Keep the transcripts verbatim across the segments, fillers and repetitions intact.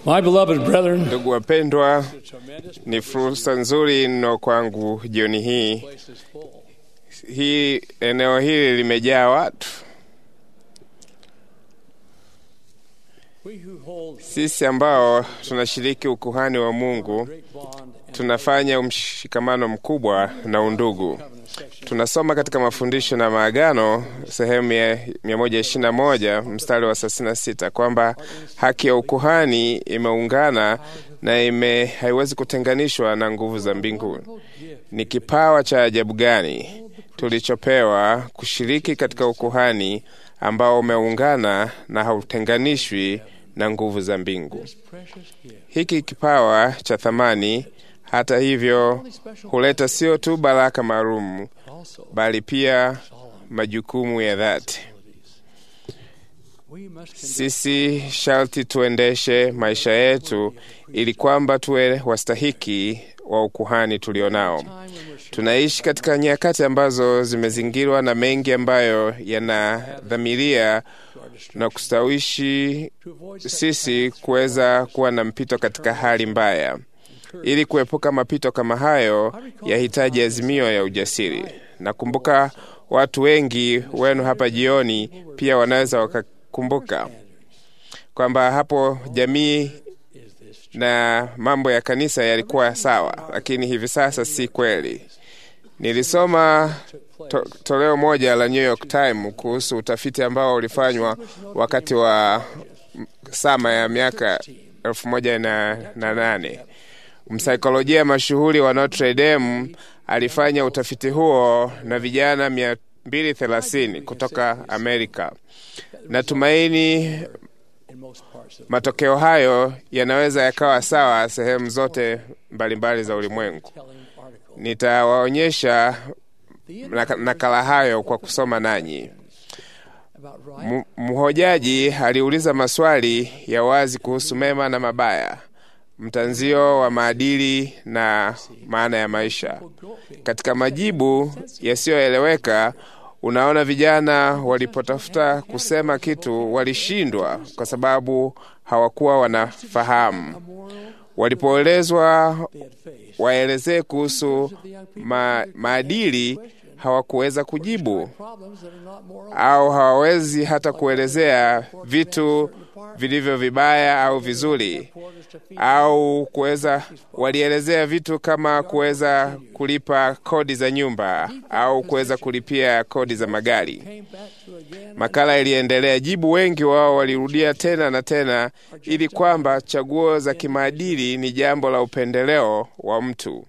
My beloved brethren, Ndugu wapendwa, ni fursa nzuri mno kwangu jioni hii. Hii eneo hili limejaa watu. Sisi ambao tunashiriki ukuhani wa Mungu tunafanya mshikamano mkubwa na undugu. Tunasoma katika mafundisho na maagano sehemu ya mia moja ishirini na moja mstari wa thelathini na sita kwamba haki ya ukuhani imeungana na ime haiwezi kutenganishwa na nguvu za mbinguni. Ni kipawa cha ajabu gani tulichopewa kushiriki katika ukuhani ambao umeungana na hautenganishwi na nguvu za mbingu. Hiki kipawa cha thamani hata hivyo huleta sio tu baraka maalum bali pia majukumu ya dhati. Sisi sharti tuendeshe maisha yetu ili kwamba tuwe wastahiki wa ukuhani tulionao. Tunaishi katika nyakati ambazo zimezingirwa na mengi ambayo yanadhamiria na kustawishi sisi kuweza kuwa na mpito katika hali mbaya. Ili kuepuka mapito kama hayo yahitaji azimio ya ujasiri. Nakumbuka watu wengi wenu hapa jioni pia wanaweza wakakumbuka kwamba hapo jamii na mambo ya kanisa yalikuwa sawa, lakini hivi sasa si kweli. Nilisoma to, toleo moja la New York Times kuhusu utafiti ambao ulifanywa wakati wa sama ya miaka elfu moja na nane. Msaikolojia mashuhuri wa Notre Dame alifanya utafiti huo na vijana mia mbili thelathini kutoka Amerika. Natumaini matokeo hayo yanaweza yakawa sawa sehemu zote mbalimbali za ulimwengu. Nitawaonyesha nakala hayo kwa kusoma nanyi. Mhojaji aliuliza maswali ya wazi kuhusu mema na mabaya, mtanzio wa maadili na maana ya maisha. Katika majibu yasiyoeleweka, unaona vijana walipotafuta kusema kitu walishindwa kwa sababu hawakuwa wanafahamu. Walipoelezwa waelezee kuhusu ma, maadili hawakuweza kujibu, au hawawezi hata kuelezea vitu vilivyo vibaya au vizuri, au kuweza walielezea vitu kama kuweza kulipa kodi za nyumba au kuweza kulipia kodi za magari. Makala iliendelea. Jibu wengi wao walirudia tena na tena ili kwamba chaguo za kimaadili ni jambo la upendeleo wa mtu,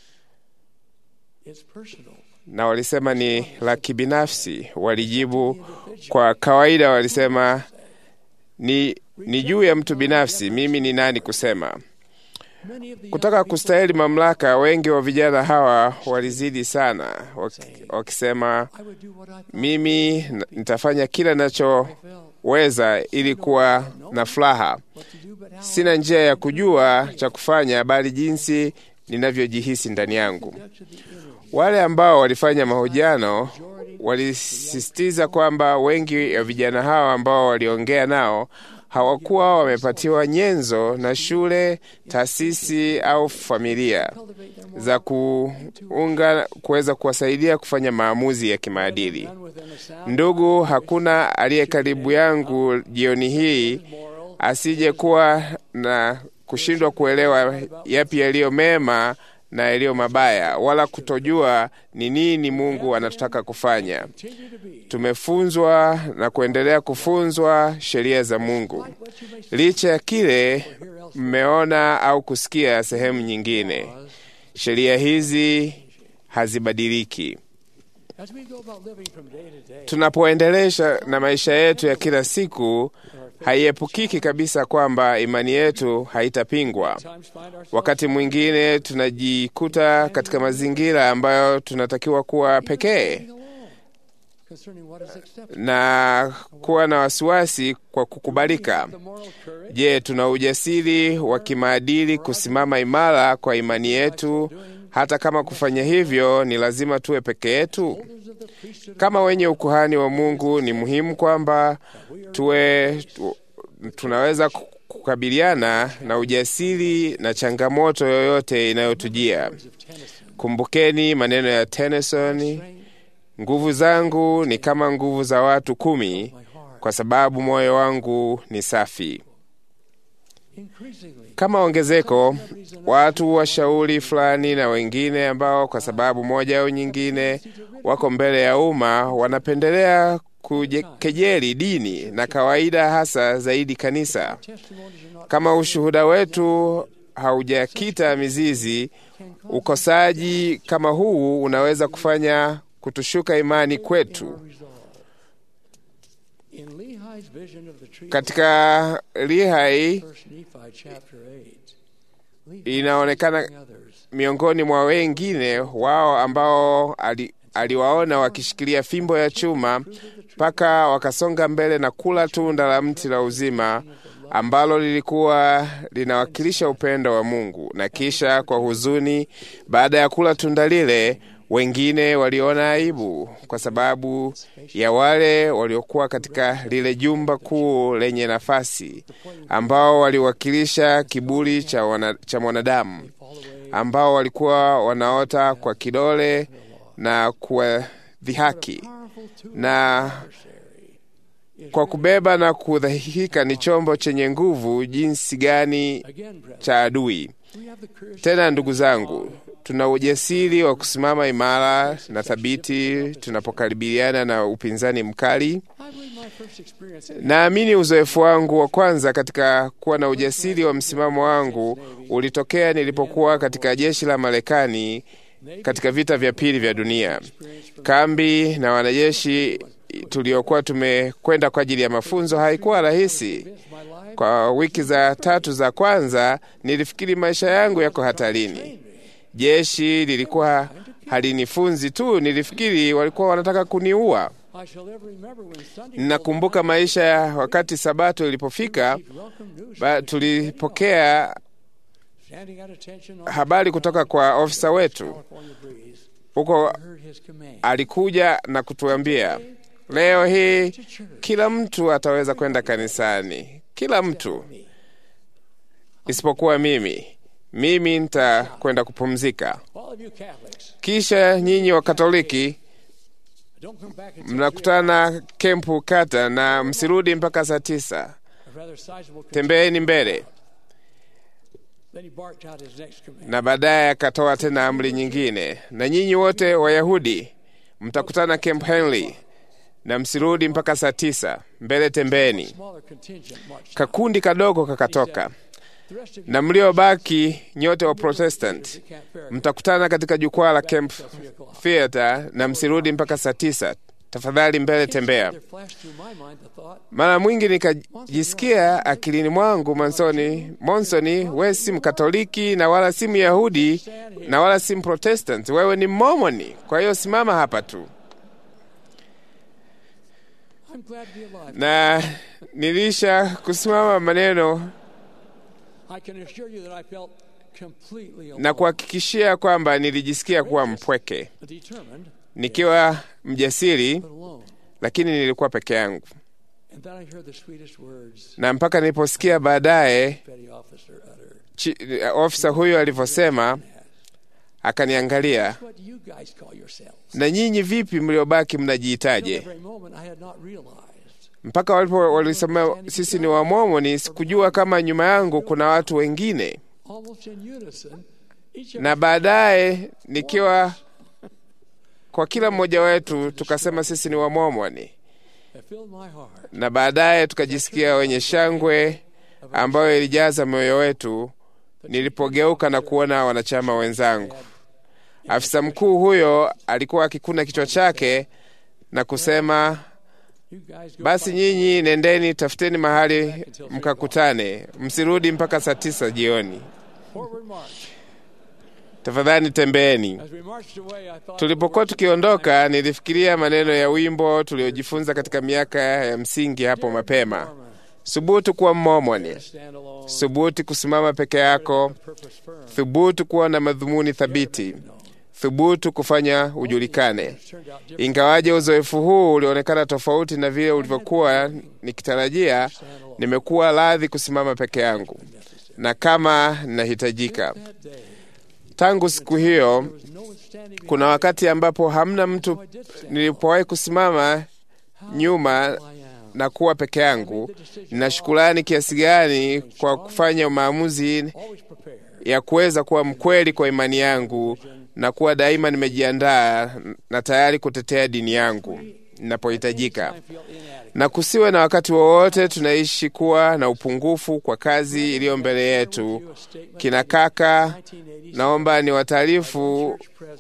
na walisema ni la kibinafsi. Walijibu kwa kawaida, walisema ni ni juu ya mtu binafsi, mimi ni nani kusema. Kutaka kustahili mamlaka, wengi wa vijana hawa walizidi sana, wakisema mimi nitafanya kila ninachoweza ili kuwa na furaha. Sina njia ya kujua cha kufanya bali jinsi ninavyojihisi ndani yangu. Wale ambao walifanya mahojiano walisisitiza kwamba wengi wa vijana hawa ambao waliongea nao hawakuwa wamepatiwa nyenzo na shule, taasisi au familia za kuunga kuweza kuwasaidia kufanya maamuzi ya kimaadili. Ndugu, hakuna aliye karibu yangu jioni hii asije kuwa na kushindwa kuelewa yapi yaliyo mema na yaliyo mabaya, wala kutojua ni nini Mungu anataka kufanya. Tumefunzwa na kuendelea kufunzwa sheria za Mungu, licha ya kile mmeona au kusikia sehemu nyingine. Sheria hizi hazibadiliki. Tunapoendelesha na maisha yetu ya kila siku, haiepukiki kabisa kwamba imani yetu haitapingwa. Wakati mwingine tunajikuta katika mazingira ambayo tunatakiwa kuwa pekee na kuwa na wasiwasi kwa kukubalika. Je, tuna ujasiri wa kimaadili kusimama imara kwa imani yetu, hata kama kufanya hivyo ni lazima tuwe peke yetu? Kama wenye ukuhani wa Mungu, ni muhimu kwamba tuwe tu, tunaweza kukabiliana na ujasiri na changamoto yoyote inayotujia. Kumbukeni maneno ya Tennyson, nguvu zangu ni kama nguvu za watu kumi, kwa sababu moyo wangu ni safi. Kama ongezeko, watu washauri fulani na wengine ambao kwa sababu moja au nyingine wako mbele ya umma wanapendelea kujekejeli dini na kawaida, hasa zaidi kanisa. Kama ushuhuda wetu haujakita mizizi, ukosaji kama huu unaweza kufanya kutushuka imani kwetu. Katika Lehi inaonekana miongoni mwa wengine wao ambao ali, aliwaona wakishikilia fimbo ya chuma mpaka wakasonga mbele na kula tunda la mti la uzima ambalo lilikuwa linawakilisha upendo wa Mungu. Na kisha kwa huzuni, baada ya kula tunda lile, wengine waliona aibu kwa sababu ya wale waliokuwa katika lile jumba kuu lenye nafasi, ambao waliwakilisha kiburi cha, wana, cha mwanadamu, ambao walikuwa wanaota kwa kidole na kuwadhihaki, na kwa kubeba na kudhihika ni chombo chenye nguvu jinsi gani cha adui. Tena ndugu zangu, tuna ujasiri wa kusimama imara na thabiti tunapokabiliana na upinzani mkali. Naamini uzoefu wangu wa kwanza katika kuwa na ujasiri wa msimamo wangu ulitokea nilipokuwa katika jeshi la Marekani katika vita vya pili vya dunia. Kambi na wanajeshi tuliokuwa tumekwenda kwa ajili ya mafunzo haikuwa rahisi. Kwa wiki za tatu za kwanza nilifikiri maisha yangu yako hatarini. Jeshi lilikuwa halinifunzi tu, nilifikiri walikuwa wanataka kuniua. Ninakumbuka maisha ya wakati Sabato ilipofika, ba, tulipokea habari kutoka kwa ofisa wetu. Huko alikuja na kutuambia, leo hii kila mtu ataweza kwenda kanisani. Kila mtu isipokuwa mimi. Mimi nitakwenda kupumzika. Kisha nyinyi wa Katoliki mnakutana kempu kata na msirudi mpaka saa tisa. Tembeeni mbele. Na baadaye akatoa tena amri nyingine, na nyinyi wote Wayahudi mtakutana Camp Henley na msirudi mpaka saa tisa. Mbele tembeni. Kakundi kadogo kakatoka, na mliobaki nyote wa Protestant mtakutana katika jukwaa la Camp Theater na msirudi mpaka saa tisa. Tafadhali mbele tembea. Mara mwingi nikajisikia akilini mwangu, Monsoni, Monsoni, wewe si Mkatoliki na wala si Myahudi na wala si Protestant, wewe ni Mormoni. Kwa hiyo simama hapa tu. Na nilisha kusimama maneno na kuhakikishia kwamba nilijisikia kuwa mpweke, nikiwa mjasiri, lakini nilikuwa peke yangu. Na mpaka niliposikia baadaye ofisa huyo alivyosema, akaniangalia, na nyinyi vipi mliobaki mnajiitaje? Mpaka walipo walisema sisi ni wa Mormoni, sikujua kama nyuma yangu kuna watu wengine. Na baadaye nikiwa kwa kila mmoja wetu tukasema sisi ni wa Mormoni. Na baadaye tukajisikia wenye shangwe ambayo ilijaza moyo wetu nilipogeuka na kuona wanachama wenzangu. Afisa mkuu huyo alikuwa akikuna kichwa chake na kusema, basi nyinyi nendeni, tafuteni mahali mkakutane, msirudi mpaka saa tisa jioni. Tafadhali tembeeni. Tulipokuwa tukiondoka, nilifikiria maneno ya wimbo tuliojifunza katika miaka ya msingi hapo mapema. Thubutu kuwa Mormoni. Thubutu kusimama peke yako. Thubutu kuwa na madhumuni thabiti. thubutu kufanya ujulikane. Ingawaje uzoefu huu ulionekana tofauti na vile ulivyokuwa nikitarajia, nimekuwa radhi kusimama peke yangu na kama nahitajika. Tangu siku hiyo, kuna wakati ambapo hamna mtu nilipowahi kusimama nyuma na kuwa peke yangu. Ninashukrani kiasi gani kwa kufanya maamuzi ya kuweza kuwa mkweli kwa imani yangu na kuwa daima nimejiandaa na tayari kutetea dini yangu ninapohitajika. Na kusiwe na wakati wowote tunaishi kuwa na upungufu kwa kazi iliyo mbele yetu. Kina kaka, naomba ni wataarifu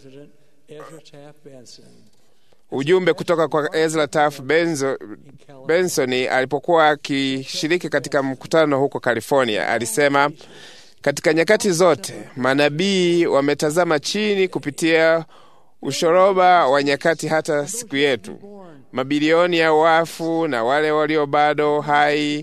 ujumbe kutoka kwa Ezra Taft Benson alipokuwa akishiriki katika mkutano huko California. Alisema, katika nyakati zote manabii wametazama chini kupitia ushoroba wa nyakati hata siku yetu. Mabilioni ya wafu na wale walio bado hai,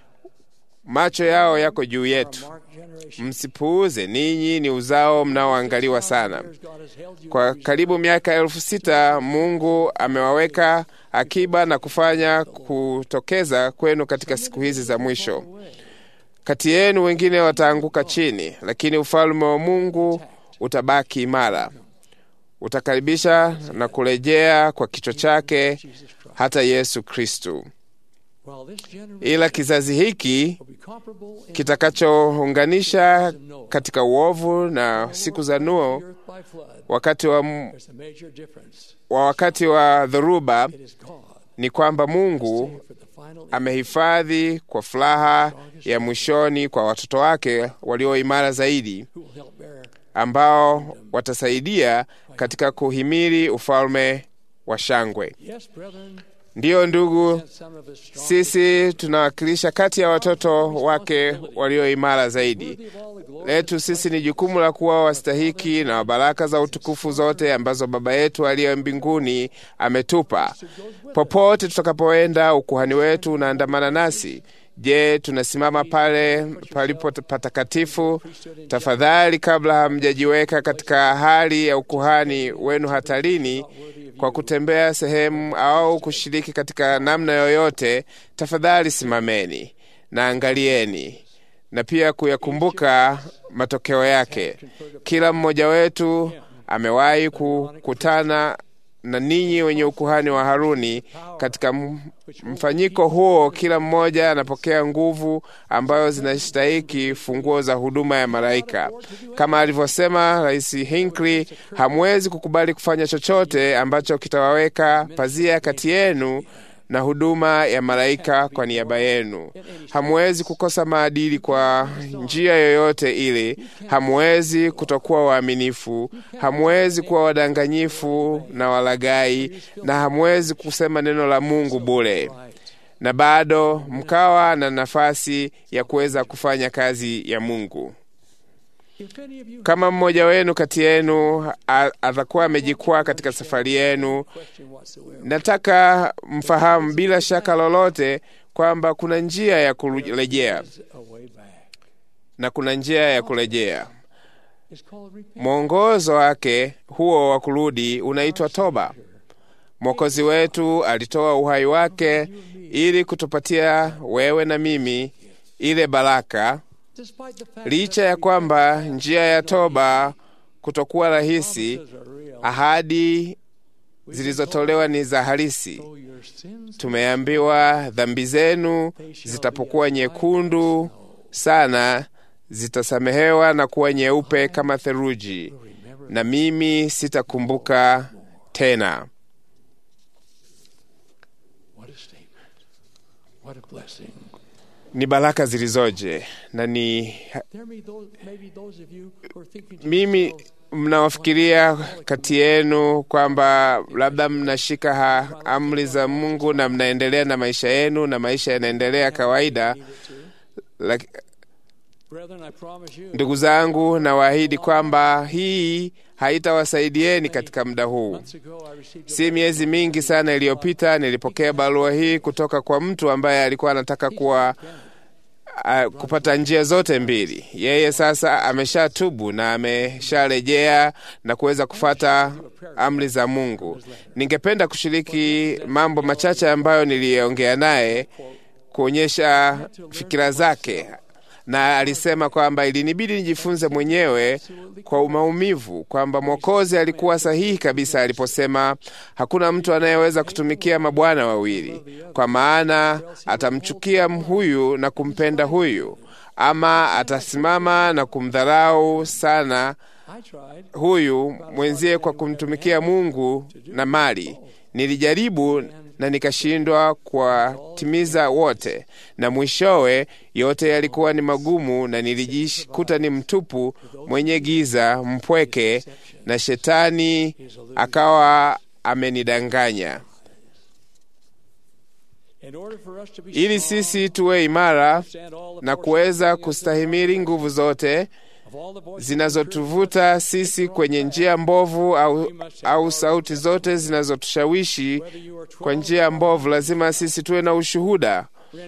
macho yao yako juu yetu. Msipuuze, ninyi ni uzao mnaoangaliwa sana. Kwa karibu miaka elfu sita Mungu amewaweka akiba na kufanya kutokeza kwenu katika siku hizi za mwisho. Kati yenu wengine wataanguka chini, lakini ufalme wa Mungu utabaki imara. Utakaribisha na kurejea kwa kichwa chake, hata Yesu Kristo. Ila kizazi hiki kitakachounganisha katika uovu na siku za Nuhu, wakati wa, wa wakati wa dhoruba, ni kwamba Mungu amehifadhi kwa furaha ya mwishoni kwa watoto wake walio imara zaidi, ambao watasaidia katika kuhimili ufalme wa shangwe. Ndiyo ndugu, sisi tunawakilisha kati ya watoto wake walio imara zaidi. Letu sisi ni jukumu la kuwa wastahiki na baraka za utukufu zote ambazo Baba yetu aliye mbinguni ametupa. Popote tutakapoenda, ukuhani wetu unaandamana nasi. Je, tunasimama pale palipo patakatifu? Tafadhali, kabla hamjajiweka katika hali ya ukuhani wenu hatarini kwa kutembea sehemu au kushiriki katika namna yoyote, tafadhali simameni na angalieni, na pia kuyakumbuka matokeo yake. Kila mmoja wetu amewahi kukutana na ninyi wenye ukuhani wa Haruni. Katika mfanyiko huo, kila mmoja anapokea nguvu ambayo zinastahiki funguo za huduma ya malaika. Kama alivyosema Rais Hinckley, hamwezi kukubali kufanya chochote ambacho kitawaweka pazia kati yenu na huduma ya malaika kwa niaba yenu. Hamwezi kukosa maadili kwa njia yoyote ile. Hamwezi kutokuwa waaminifu. Hamwezi kuwa wadanganyifu na walagai, na hamwezi kusema neno la Mungu bure, na bado mkawa na nafasi ya kuweza kufanya kazi ya Mungu. Kama mmoja wenu kati yenu atakuwa amejikwaa katika safari yenu, nataka mfahamu bila shaka lolote kwamba kuna njia ya kurejea, na kuna njia ya kurejea. Mwongozo wake huo wa kurudi unaitwa toba. Mwokozi wetu alitoa uhai wake ili kutupatia wewe na mimi ile baraka. Licha ya kwamba njia ya toba kutokuwa rahisi, ahadi zilizotolewa ni za halisi. Tumeambiwa dhambi zenu zitapokuwa nyekundu sana, zitasamehewa na kuwa nyeupe kama theluji, na mimi sitakumbuka tena. Ni baraka zilizoje, na ni mimi mnawafikiria kati yenu kwamba labda mnashika ha, amri za Mungu na mnaendelea na maisha yenu na maisha yanaendelea kawaida. Laki, ndugu zangu, nawaahidi kwamba hii haitawasaidieni katika muda huu. Si miezi mingi sana iliyopita nilipokea barua hii kutoka kwa mtu ambaye alikuwa anataka kuwa uh, kupata njia zote mbili. Yeye sasa ameshatubu na amesharejea na kuweza kufata amri za Mungu. Ningependa kushiriki mambo machache ambayo niliongea naye kuonyesha fikira zake, na alisema kwamba ilinibidi nijifunze mwenyewe kwa maumivu kwamba Mwokozi alikuwa sahihi kabisa aliposema hakuna mtu anayeweza kutumikia mabwana wawili, kwa maana atamchukia huyu na kumpenda huyu, ama atasimama na kumdharau sana huyu mwenzie kwa kumtumikia Mungu na mali. Nilijaribu na nikashindwa kuwatimiza wote, na mwishowe yote yalikuwa ni magumu, na nilijikuta ni mtupu, mwenye giza, mpweke, na shetani akawa amenidanganya. Ili sisi tuwe imara na kuweza kustahimili nguvu zote zinazotuvuta sisi kwenye njia mbovu au, au sauti zote zinazotushawishi kwa njia mbovu, lazima sisi tuwe na ushuhuda.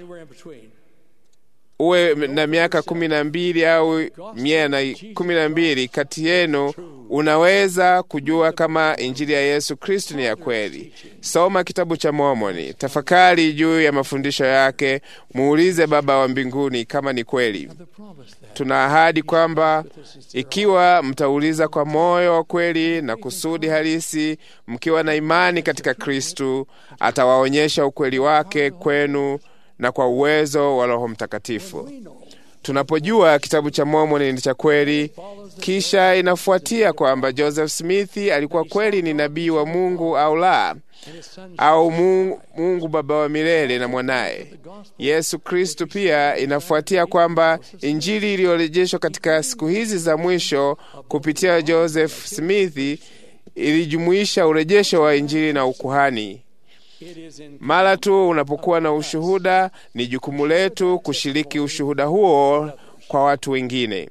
Uwe na miaka kumi na mbili au mia na kumi na mbili kati yenu, unaweza kujua kama Injili ya Yesu Kristo ni ya kweli. Soma kitabu cha Mormoni, tafakari juu ya mafundisho yake, muulize Baba wa mbinguni kama ni kweli. Tuna ahadi kwamba ikiwa mtauliza kwa moyo wa kweli na kusudi halisi, mkiwa na imani katika Kristo, atawaonyesha ukweli wake kwenu na kwa uwezo wa Roho Mtakatifu. Tunapojua kitabu cha Mormoni ni cha kweli, kisha inafuatia kwamba Joseph Smith alikuwa kweli ni nabii wa Mungu au la, au Mungu, Mungu Baba wa milele na mwanaye Yesu Kristo. Pia inafuatia kwamba Injili iliyorejeshwa katika siku hizi za mwisho kupitia Joseph Smith ilijumuisha urejesho wa Injili na ukuhani. Mara tu unapokuwa na ushuhuda, ni jukumu letu kushiriki ushuhuda huo kwa watu wengine.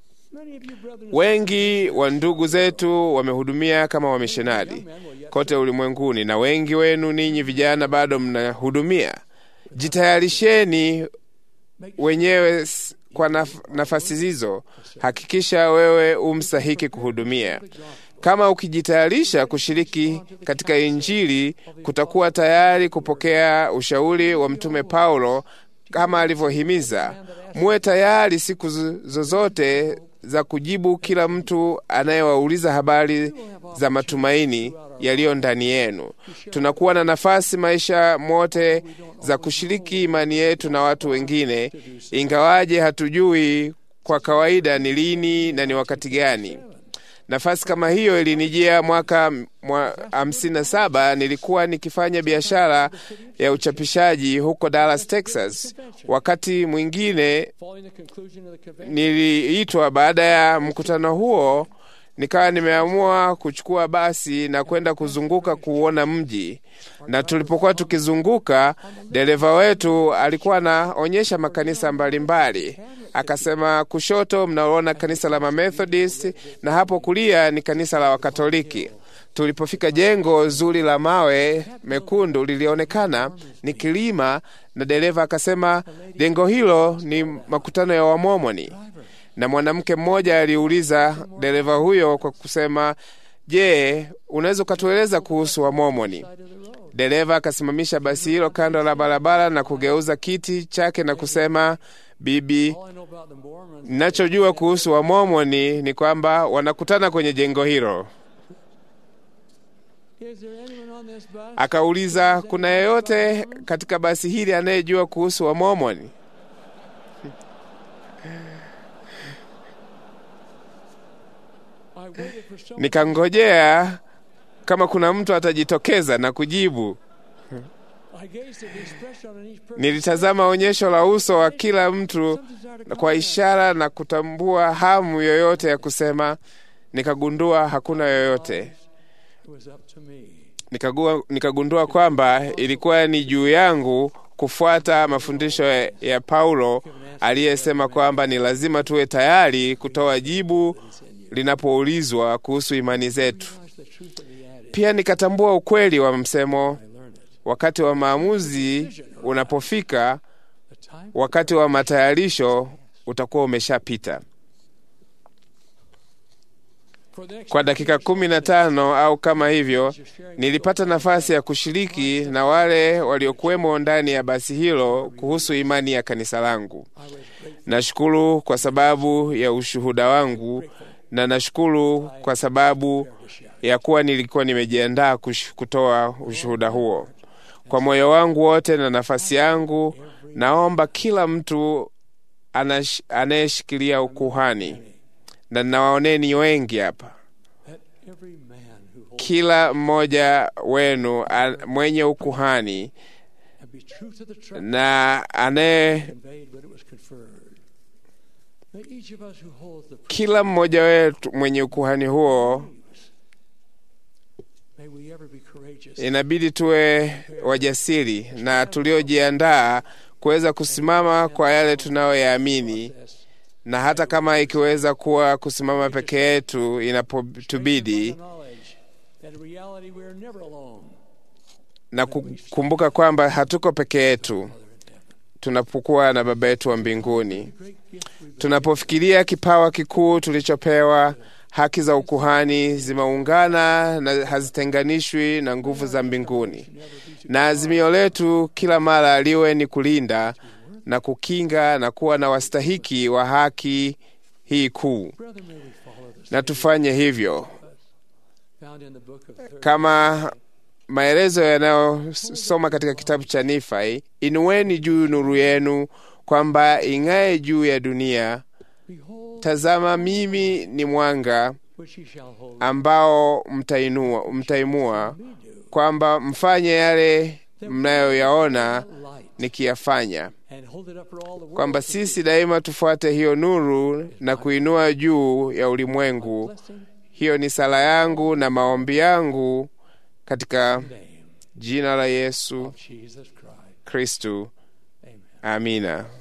Wengi wa ndugu zetu wamehudumia kama wamishonari kote ulimwenguni, na wengi wenu ninyi vijana bado mnahudumia. Jitayarisheni wenyewe kwa naf nafasi hizo. Hakikisha wewe umstahiki kuhudumia. Kama ukijitayarisha kushiriki katika Injili, kutakuwa tayari kupokea ushauri wa Mtume Paulo kama alivyohimiza. Muwe tayari siku zozote za kujibu kila mtu anayewauliza habari za matumaini yaliyo ndani yenu. Tunakuwa na nafasi maisha mote za kushiriki imani yetu na watu wengine, ingawaje hatujui kwa kawaida ni lini na ni wakati gani. Nafasi kama hiyo ilinijia mwaka hamsini na saba. Nilikuwa nikifanya biashara ya uchapishaji huko Dallas, Texas. Wakati mwingine niliitwa baada ya mkutano huo, nikawa nimeamua kuchukua basi na kwenda kuzunguka kuona mji. Na tulipokuwa tukizunguka, dereva wetu alikuwa anaonyesha makanisa mbalimbali. Akasema, kushoto mnaona kanisa la Methodist na hapo kulia ni kanisa la Wakatoliki. Tulipofika jengo zuri la mawe mekundu lilionekana ni kilima, na dereva akasema jengo hilo ni makutano ya Wamormoni. Na mwanamke mmoja aliuliza dereva huyo kwa kusema, "Je, unaweza kutueleza kuhusu Wamormoni?" Dereva akasimamisha basi hilo kando la barabara na kugeuza kiti chake na kusema, "Bibi, ninachojua kuhusu Wamormoni ni kwamba wanakutana kwenye jengo hilo." Akauliza, "Kuna yeyote katika basi hili anayejua kuhusu Wamormoni?" Nikangojea kama kuna mtu atajitokeza na kujibu. Nilitazama onyesho la uso wa kila mtu kwa ishara na kutambua hamu yoyote ya kusema. Nikagundua hakuna yoyote. Nikagua, nikagundua kwamba ilikuwa ni juu yangu kufuata mafundisho ya, ya Paulo aliyesema kwamba ni lazima tuwe tayari kutoa jibu linapoulizwa kuhusu imani zetu. Pia nikatambua ukweli wa msemo, wakati wa maamuzi unapofika, wakati wa matayarisho utakuwa umeshapita. Kwa dakika kumi na tano au kama hivyo, nilipata nafasi ya kushiriki na wale waliokuwemo ndani ya basi hilo kuhusu imani ya kanisa langu. Nashukuru kwa sababu ya ushuhuda wangu, na nashukuru kwa sababu ya kuwa nilikuwa nimejiandaa kutoa ushuhuda huo. Kwa moyo wangu wote na nafasi yangu, naomba kila mtu anayeshikilia ukuhani, na nawaoneni wengi hapa, kila mmoja wenu mwenye ukuhani na anaye kila mmoja wetu mwenye ukuhani huo, inabidi tuwe wajasiri na tuliojiandaa kuweza kusimama kwa yale tunayoyaamini, na hata kama ikiweza kuwa kusimama peke yetu inapotubidi, na kukumbuka kwamba hatuko peke yetu tunapokuwa na Baba yetu wa mbinguni. Tunapofikiria kipawa kikuu tulichopewa, haki za ukuhani zimeungana na hazitenganishwi na nguvu za mbinguni, na azimio letu kila mara liwe ni kulinda na kukinga na kuwa na wastahiki wa haki hii kuu. Na tufanye hivyo kama maelezo yanayosoma katika kitabu cha Nifai: inueni juu nuru yenu, kwamba ing'ae juu ya dunia. Tazama, mimi ni mwanga ambao mtainua, mtaimua, kwamba mfanye yale mnayoyaona nikiyafanya. Kwamba sisi daima tufuate hiyo nuru na kuinua juu ya ulimwengu. Hiyo ni sala yangu na maombi yangu katika jina la Yesu Kristo. Amina.